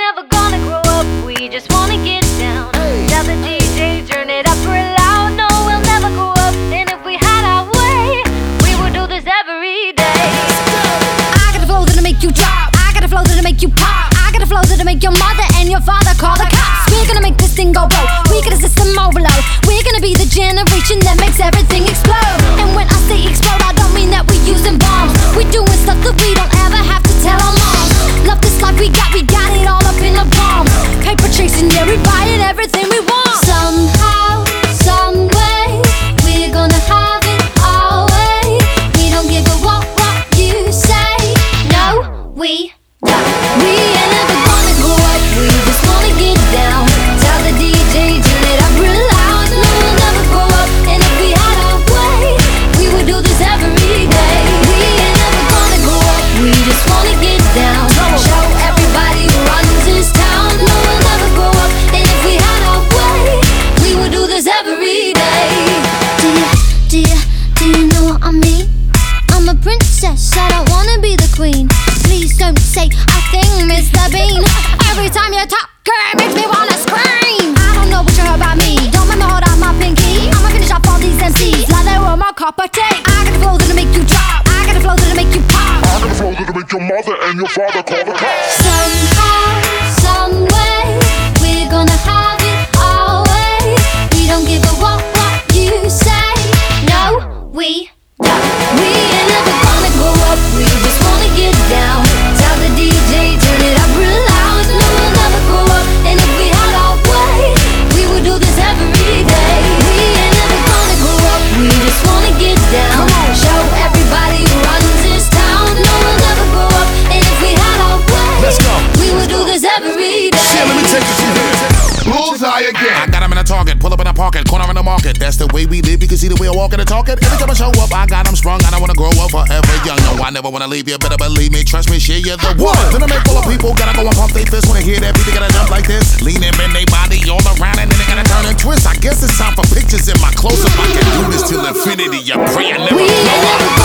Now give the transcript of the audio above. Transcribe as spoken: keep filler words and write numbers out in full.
never gonna grow up, we just wanna get down. Tell the D J, turn it up real loud. No, we'll never grow up, and if we had our way, we would do this every day. I got a flow that'll make you drop, I got a flow that'll make you pop, I got a flow that'll make your mother and your father call the cops. We're gonna make this thing go broke, we got a system overload. We're gonna be the generation that makes everything explode. And when I say explode, I don't mean that we using bombs. We doing stuff that we don't ever have to tell our moms. Love this life we got, we got it all up in the palm. Paper chasing, yeah, we buying everything we want. Somehow, some way, we're gonna have it our way. We don't give a what what you say. No, we don't. We ain't never gonna grow up, we just wanna get down. Tell the D J, turn it up real loud. No, we'll never grow up, and if we had our way, we would do this every day. We ain't never gonna grow up, we just wanna get down. Show everybody who runs this town. No, we'll never grow up, and if we had our way, we would do this every day. Do you, do you, do you know what I mean? I'm a princess, I don't wanna be the queen. Please don't say I think, Mister Bean. Every time you talk, girl, it makes me wanna scream. I don't know what you heard about me, don't make me hold out my pinky. I'ma finish off all these M Cs like they were my copper tape. I got a flow that'll make you drop, I got a flow that'll make you pop, I got a flow that'll make your mother and your father call the cops. Somehow, some way, we're gonna have it our way. We don't give a what what you say. No, we don't. We ain't never gonna grow up, we just wanna get down. Tell the D J, turn it up real loud. No, we'll never grow up, and if we had our way, we would do this every day. We ain't never gonna grow up, we just wanna get down. Show everybody who runs this town. No, we'll never grow up, and if we had our way, let's go. We would do this every day. Shit, let me take this from here. Bullseye again. I got him in a target, pull up in a pocket, corner in the market. That's the way we live, you can see the way I walk and talk it. Every time I show up, I got him strong, I don't wanna grow up forever young. No, I never wanna leave you, better believe me, trust me, shit, you're the one. Then I make all the people gotta go and pump they fist when they hear that beat, they gotta jump like this. Lean and bend they body all around, and then they gotta turn and twist. I guess it's time for pictures in my close-up. I can do this till infinity, I pray I never We blow ain't up. never